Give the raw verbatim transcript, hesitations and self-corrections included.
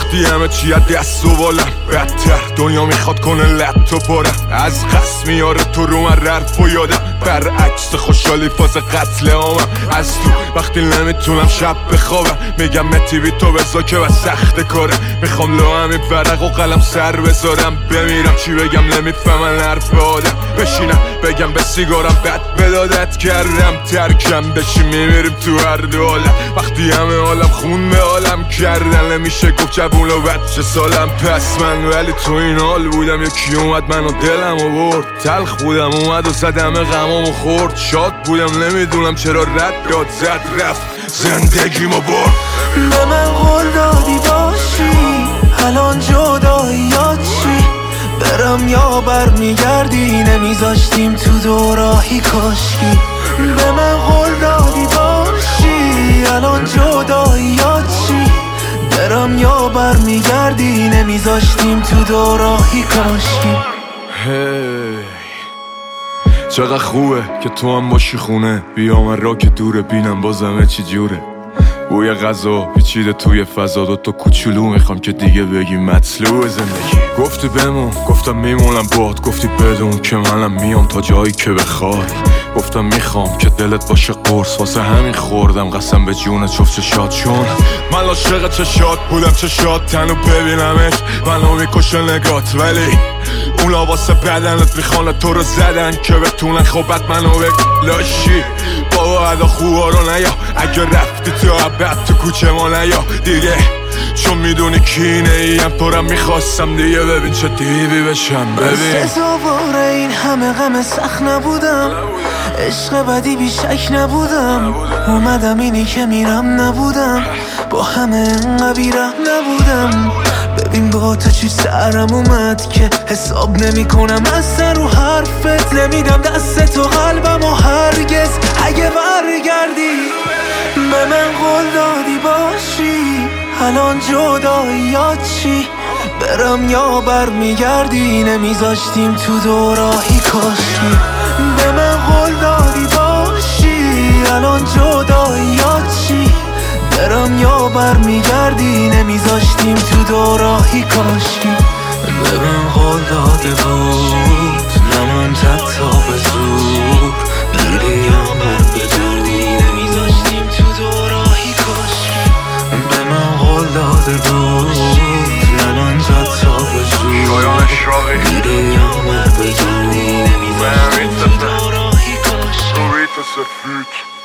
وقتی همه چی از دست و بالم بدتر دنیا میخواد کنه لط و پارم از قصد میاره تو رو من رفت و یادم برعکس خوشحالی فاز قتل عامم از تو وقتی نمیتونم شب بخوابم میگم متی بی تو بزا که و سخت کاره میخوام لو همین ورق و قلم سر بذارم بمیرم چی بگم نمیفهمن حرف آدم بشینم بگم به سیگارم بد بدادت کردم ترکم بشی میمیریم تو هر دو حالم وقتی همه حالم خون به حالم کردن نمیشه گفت جبون و بچه سالم پس من ولی تو این حال بودم یکی اومد منو دلم و برد تلخ بودم اومد و زدم غمامو خورد شاد بودم نمیدونم چرا رد داد زد رفت زندگیمو برد به من قول دادی باشی الان جداییات چی برم یا برمیگردی نمیذاشتیم تو دوراهی کاشکی به من قول دادی باشی الان جداییات چی برم یا برمیگردی نمیذاشتیم تو دوراهی کاشکی هی چقدر خوبه که تو هم باشی خونه بیا من را که دوره بینم بازمه چی جوره بوی غذا پیچیده توی فضا دوتا کوچولو میخوام که دیگه بگی مطلوب زندگی گفتی بمون گفتم میمونم باد گفتی بدون که منم میام تا جایی که بخوای گفتم میخوام که دلت باشه قرص واسه همین خوردم قسم به جون چفت چشات چون من عاشق چشات بودم چشات تنو ببینمت منو میکشه نگات ولی اونا واسه بدنت میخوانه تو رو زدن که بتونن خوبت منو بلاشی بابا ادا خوبا رو نیا اگه رفتی تو عبد تو کوچه ما نیا دیگه چون میدونی کینه ایم تو رو میخواستم دیگه ببین چه دیوی بشم ببین سزاوار این همه غم سخت نبودم عشق بدی بیشک نبودم اومدم اینی که میرم نبودم با همه انقدر بیرم نبودم ببین با تو چی سرم اومد که حساب نمی کنم از سر رو حرفت نمیدم دست تو قلبم و هرگز اگه برگردی به من قول دادی باشی الان جداییات چی برم یا برمیگردی نمیذاشتیم تو دوراهی کاشی به من قول دادی باشی الان جداییات چی برم یا برمیگردی نمیذاشتیم تو دوراهی کاشکی به من قول داده بود نمون تا به زور بری یا برگردی نمیذاشتیم تو دوراهی کاشکی به من قول داده بود نمون تا به زور بری یا برگردی نمیذاشتیم تو دوراهی کاشکی